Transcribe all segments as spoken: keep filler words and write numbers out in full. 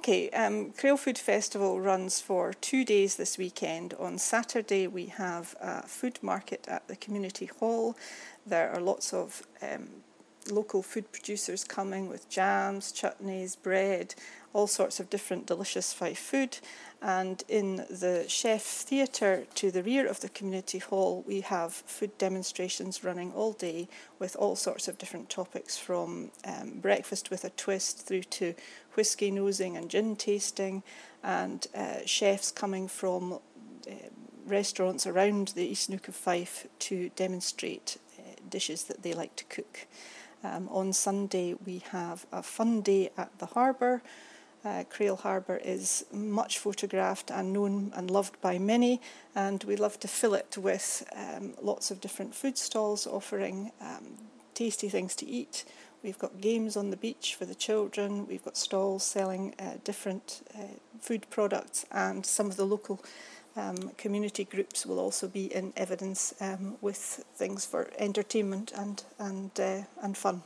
Okay, um, Crail Food Festival runs for two days this weekend. On Saturday we have a food market at the community hall. There are lots of um, local food producers coming with jams, chutneys, bread, all sorts of different delicious Fife food. And in the Chef Theatre to the rear of the community hall, we have food demonstrations running all day with all sorts of different topics, from um, breakfast with a twist through to whisky nosing and gin tasting, and uh, chefs coming from uh, restaurants around the East Nook of Fife to demonstrate uh, dishes that they like to cook. Um, on Sunday we have a fun day at the harbour. Uh, Crail Harbour is much photographed and known and loved by many, and we love to fill it with um, lots of different food stalls offering um, tasty things to eat. We've got games on the beach for the children, we've got stalls selling uh, different uh, food products, and some of the local um, community groups will also be in evidence um, with things for entertainment and, and, uh, and fun.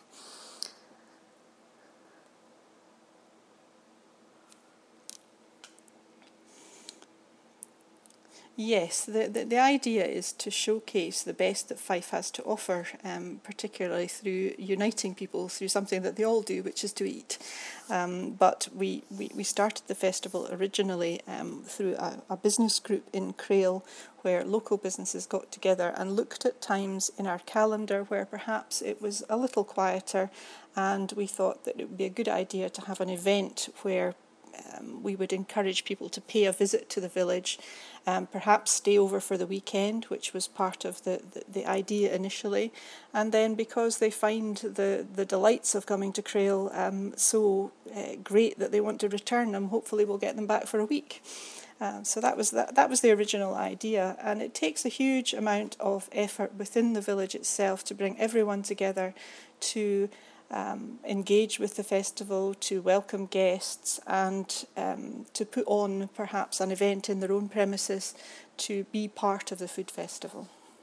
Yes, the, the, the idea is to showcase the best that Fife has to offer, um, particularly through uniting people through something that they all do, which is to eat. Um, but we, we, we started the festival originally um, through a, a business group in Crail, where local businesses got together and looked at times in our calendar where perhaps it was a little quieter, and we thought that it would be a good idea to have an event where Um, we would encourage people to pay a visit to the village, um, perhaps stay over for the weekend, which was part of the, the, the idea initially, and then because they find the, the delights of coming to Crail um, so uh, great that they want to return them, hopefully we'll get them back for a week. Um, so that was that, that was the original idea, and it takes a huge amount of effort within the village itself to bring everyone together to Um, engage with the festival, to welcome guests, and um, to put on perhaps an event in their own premises to be part of the food festival.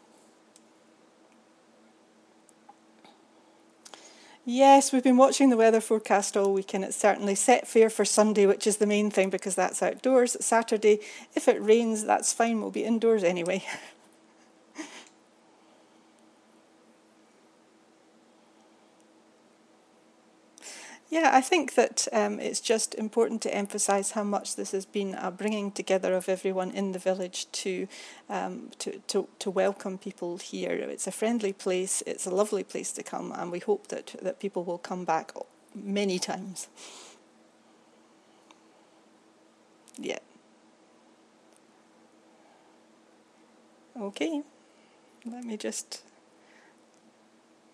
Yes, we've been watching the weather forecast all week, and it's certainly set fair for Sunday, which is the main thing because that's outdoors. Saturday, if it rains, that's fine, we'll be indoors anyway. Yeah, I think that um, it's just important to emphasise how much this has been a bringing together of everyone in the village to, um, to to to welcome people here. It's a friendly place, it's a lovely place to come, and we hope that, that people will come back many times. Yeah. Okay, let me just